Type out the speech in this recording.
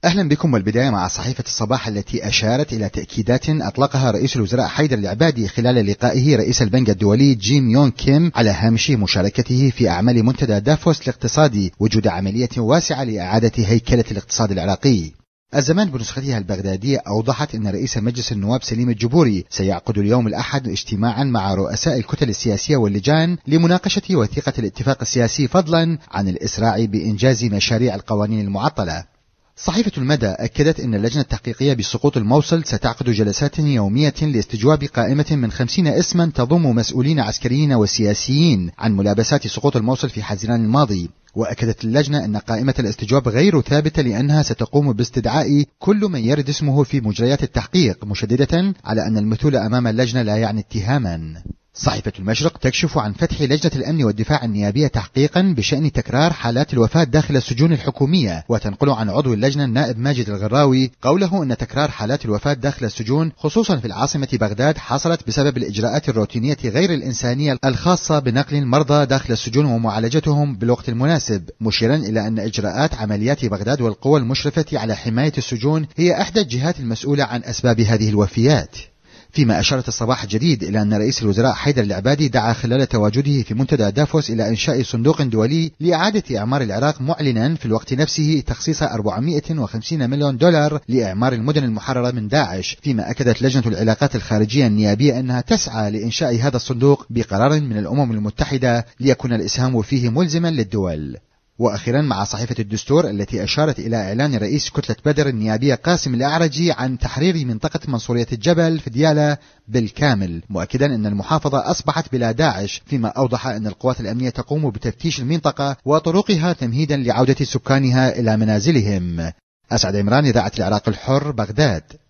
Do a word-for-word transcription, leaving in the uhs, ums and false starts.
أهلا بكم، والبداية مع صحيفة الصباح التي أشارت إلى تأكيدات أطلقها رئيس الوزراء حيدر العبادي خلال لقائه رئيس البنك الدولي جيم يونغ كيم على هامش مشاركته في أعمال منتدى دافوس الاقتصادي وجود عملية واسعة لإعادة هيكلة الاقتصاد العراقي. الزمان بنسختها البغدادية أوضحت أن رئيس مجلس النواب سليم الجبوري سيعقد اليوم الأحد اجتماعا مع رؤساء الكتل السياسية واللجان لمناقشة وثيقة الاتفاق السياسي، فضلا عن الإسراع بإنجاز مشاريع القوانين المعطلة. صحيفة المدى أكدت أن اللجنة التحقيقية بسقوط الموصل ستعقد جلسات يومية لاستجواب قائمة من خمسين اسما تضم مسؤولين عسكريين وسياسيين عن ملابسات سقوط الموصل في حزيران الماضي. وأكدت اللجنة أن قائمة الاستجواب غير ثابتة لأنها ستقوم باستدعاء كل من يرد اسمه في مجريات التحقيق، مشددة على أن المثول أمام اللجنة لا يعني اتهاما. صحيفة المشرق تكشف عن فتح لجنة الأمن والدفاع النيابية تحقيقا بشأن تكرار حالات الوفاة داخل السجون الحكومية، وتنقل عن عضو اللجنة النائب ماجد الغراوي قوله أن تكرار حالات الوفاة داخل السجون خصوصا في العاصمة بغداد حصلت بسبب الإجراءات الروتينية غير الإنسانية الخاصة بنقل المرضى داخل السجون ومعالجتهم بالوقت المناسب، مشيرا إلى أن إجراءات عمليات بغداد والقوى المشرفة على حماية السجون هي إحدى الجهات المسؤولة عن أسباب هذه الوفيات. فيما أشارت الصباح الجديد إلى أن رئيس الوزراء حيدر العبادي دعا خلال تواجده في منتدى دافوس إلى إنشاء صندوق دولي لإعادة إعمار العراق، معلنا في الوقت نفسه تخصيص أربعمائة وخمسين مليون دولار لإعمار المدن المحررة من داعش. فيما أكدت لجنة العلاقات الخارجية النيابية أنها تسعى لإنشاء هذا الصندوق بقرار من الأمم المتحدة ليكون الإسهام فيه ملزما للدول. وأخيرا مع صحيفة الدستور التي أشارت إلى إعلان رئيس كتلة بدر النيابية قاسم الأعرجي عن تحرير منطقة منصورية الجبل في ديالى بالكامل، مؤكدا أن المحافظة أصبحت بلا داعش، فيما أوضح أن القوات الأمنية تقوم بتفتيش المنطقة وطرقها تمهيدا لعودة سكانها إلى منازلهم. أسعد عمران، إذاعة العراق الحر، بغداد.